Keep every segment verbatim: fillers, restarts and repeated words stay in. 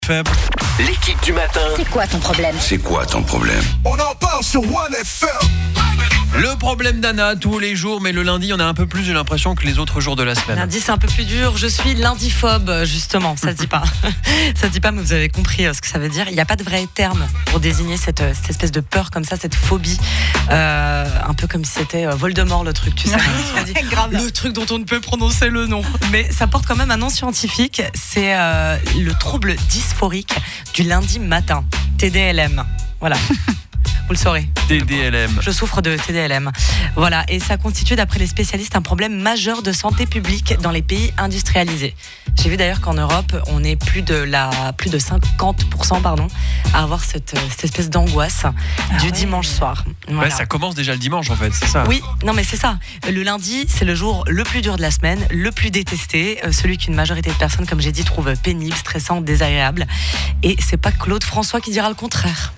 Faible. L'équipe du matin. C'est quoi ton problème? C'est quoi ton problème? On en parle sur One F M. Le problème d'Anna tous les jours, mais le lundi, il y en a un peu plus, j'ai l'impression, que les autres jours de la semaine. Lundi, c'est un peu plus dur. Je suis lundiphobe, justement. Ça se dit pas. Ça se dit pas, mais vous avez compris ce que ça veut dire. Il n'y a pas de vrai terme pour désigner cette, cette espèce de peur comme ça, cette phobie. Euh, un peu comme si c'était Voldemort, le truc, tu sais. Le truc dont on ne peut prononcer le nom. Mais ça porte quand même un nom scientifique. C'est euh, le trouble dysphorique du lundi matin. T D L M. Voilà. Vous le saurez. T D L M. Je souffre de T D L M. Voilà, et ça constitue, d'après les spécialistes, un problème majeur de santé publique dans les pays industrialisés. J'ai vu d'ailleurs qu'en Europe, on est plus de la plus de cinquante pour cent pardon, à avoir cette, cette espèce d'angoisse ah du ouais. dimanche soir. Voilà. Ouais, ça commence déjà le dimanche en fait, c'est ça. Oui, non mais c'est ça. Le lundi, c'est le jour le plus dur de la semaine, le plus détesté, celui qu'une majorité de personnes, comme j'ai dit, trouvent pénible, stressant, désagréable. Et c'est pas Claude François qui dira le contraire.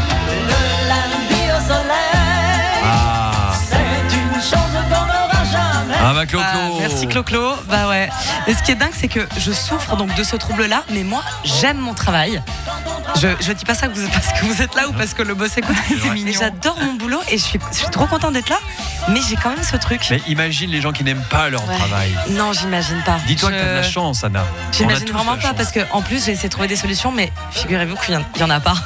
Ah. Ah bah Clo-Clo. Ah, merci Clo-Clo. Bah ouais. Et ce qui est dingue, c'est que je souffre donc de ce trouble-là, mais moi, j'aime mon travail. Je, je dis pas ça que vous, parce que vous êtes là ou parce que le boss écoute. C'est mignon. J'adore mon boulot et je suis, je suis trop contente d'être là, mais j'ai quand même ce truc. Mais imagine les gens qui n'aiment pas leur ouais. travail. Non, j'imagine pas. Dis-toi je... que t'as de la chance, Anna. J'imagine vraiment pas, parce que en plus j'ai essayé de trouver des solutions, mais figurez-vous qu'il y en a pas.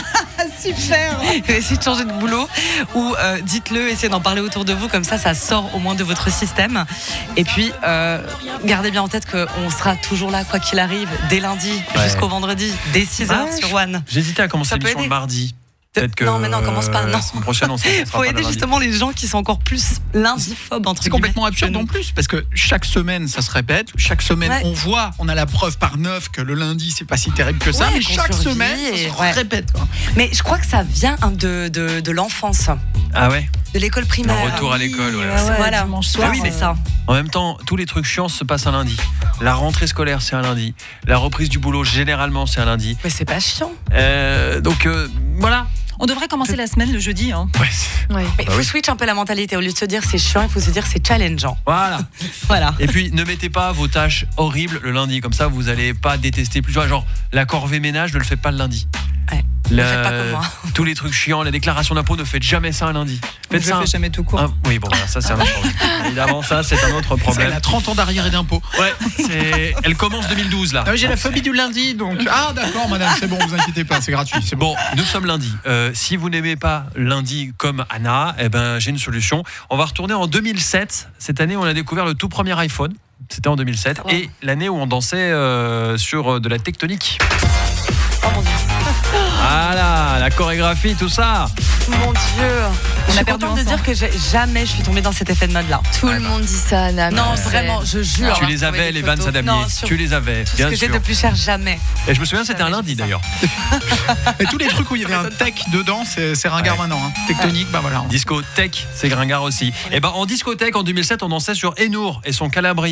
Super. Essayez de changer de boulot ou euh, dites-le, essayez d'en parler autour de vous, comme ça ça sort au moins de votre système. Et puis euh, gardez bien en tête qu'on sera toujours là quoi qu'il arrive, dès lundi ouais. jusqu'au vendredi, dès six heures ah, sur One. J'hésitais à commencer l'émission le mardi. Peut-être que non mais non, commence pas. Non. La semaine prochaine, on Il faut aider justement les gens qui sont encore plus lundiphobes entre C'est complètement absurde en plus, parce que chaque semaine ça se répète, chaque semaine ouais. on voit, on a la preuve par neuf que le lundi c'est pas si terrible que ça, ouais, mais chaque semaine et... ça se ouais. répète. Quoi. Mais je crois que ça vient de, de, de l'enfance. Ah ouais. De l'école primaire. Le retour à l'école, ouais. ouais, ouais voilà. Dimanche soir, ah oui, c'est ça. En même temps, tous les trucs chiants se passent un lundi. La rentrée scolaire, c'est un lundi. La reprise du boulot, généralement, c'est un lundi. Mais c'est pas chiant. Euh, donc, euh, voilà. On devrait commencer la semaine le jeudi. Hein. Ouais. Ouais. Mais il faut oui. switch un peu la mentalité. Au lieu de se dire c'est chiant, il faut se dire c'est challengeant. Voilà. Voilà. Et puis, ne mettez pas vos tâches horribles le lundi. Comme ça, vous n'allez pas détester plus. Genre, la corvée ménage, ne le faites pas le lundi. Ouais. Le... Ne faites pas comme moi. Tous les trucs chiants, la déclaration d'impôt, ne faites jamais ça un lundi. Faites je ça le fais jamais tout court. Ah, oui, bon, ça c'est un autre problème. Évidemment, ça c'est un autre problème. Elle a trente ans d'arriéré d'impôt. Ouais, c'est... elle commence deux mille douze là. Non, j'ai la phobie du lundi, donc. Ah d'accord, madame, c'est bon, vous inquiétez pas, c'est gratuit. C'est bon. Bon, nous sommes lundi. Euh, si vous n'aimez pas lundi comme Anna, eh ben j'ai une solution. On va retourner en deux mille sept. Cette année, on a découvert le tout premier iPhone. C'était en deux mille sept, wow. Et l'année où on dansait euh, sur de la tectonique. Oh mon Dieu. Voilà, la chorégraphie, tout ça. Mon Dieu. On je a suis perdu contente de dire que jamais je suis tombée dans cet effet de mode là. Tout ouais, le bah. monde dit ça, Anna. Non, vraiment, je jure. Tu les avais, les Vans Adamier. Tu les avais. Tout bien ce que sûr. j'ai de plus cher, jamais. Et je me souviens, c'était jamais un lundi d'ailleurs. Et tous les trucs où il y avait un tech dedans, c'est, c'est ringard ouais. maintenant. Hein. Tectonique, bah voilà. Discothèque, c'est ringard aussi. Ouais. Et ben en discothèque en deux mille sept, on dansait sur Enour et son Calabria.